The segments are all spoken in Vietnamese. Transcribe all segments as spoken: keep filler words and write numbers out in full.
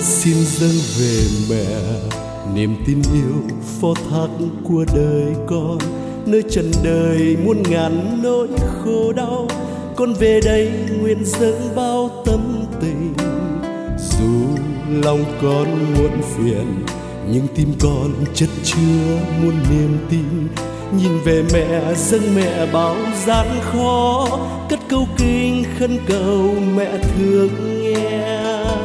xin dâng về mẹ niềm tin yêu phó thác của đời con. Nơi trần đời muôn ngàn nỗi khổ đau, con về đây nguyện dâng bao tâm tình. Dù lòng con muộn phiền, nhưng tim con chất chứa muôn niềm tin. Nhìn về mẹ dâng mẹ bao gian khó, cất câu kinh khấn cầu mẹ thương nghe.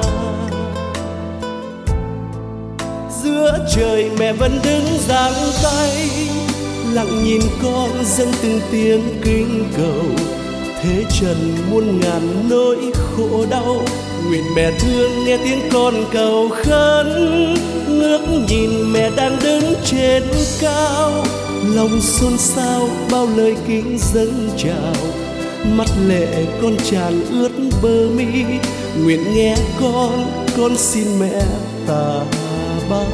Giữa trời mẹ vẫn đứng giang tay, lặng nhìn con dâng từng tiếng kinh cầu. Thế trần muôn ngàn nỗi khổ đau, nguyện mẹ thương nghe tiếng con cầu khấn. Ngước nhìn mẹ đang đứng trên cao, lòng xôn xao bao lời kính dâng chào. Mắt lệ con tràn ướt bờ mi, nguyện nghe con, con xin mẹ tạ bao.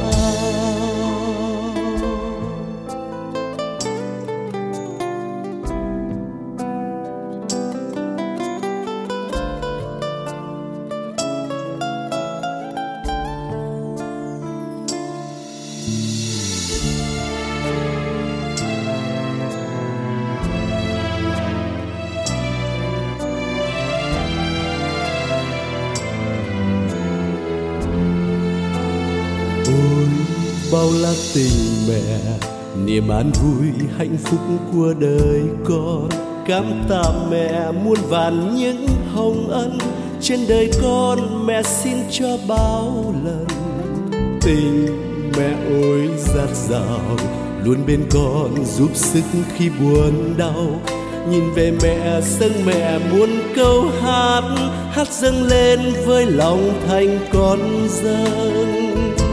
Ôi bao la tình mẹ, niềm an vui hạnh phúc của đời con. Cảm tạ mẹ muôn vàn những hồng ân, trên đời con mẹ xin cho bao lần. Tình mẹ ôi dạt dào, luôn bên con giúp sức khi buồn đau. Nhìn về mẹ dâng mẹ muôn câu hát, hát dâng lên với lòng thành con dâng.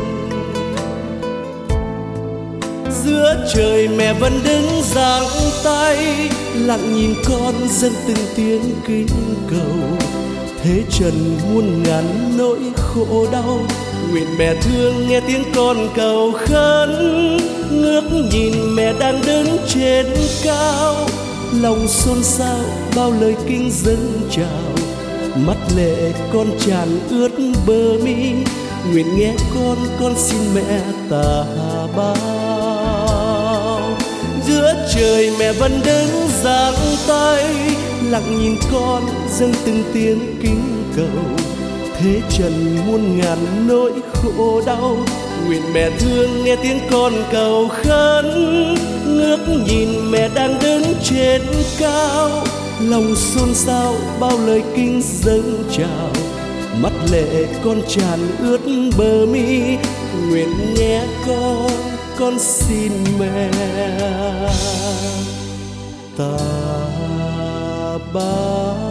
Giữa trời mẹ vẫn đứng giang tay, lặng nhìn con dâng từng tiếng kính cầu. Thế trần muôn ngàn nỗi khổ đau, nguyện mẹ thương nghe tiếng con cầu khấn. Ngước nhìn mẹ đang đứng trên cao, lòng xôn xao bao lời kính dâng chào. Mắt lệ con tràn ướt bờ mi, nguyện nghe con, con xin mẹ tạ bao. Giữa trời mẹ vẫn đứng giang tay, lặng nhìn con dâng từng tiếng kính cầu. Thế trần muôn ngàn nỗi khổ đau, nguyện mẹ thương nghe tiếng con cầu khấn. Ngước nhìn mẹ đang đứng trên cao, lòng xôn xao bao lời kính dâng chào. Mắt lệ con tràn ướt bờ mi, nguyện nghe con, con xin mẹ tạ bao.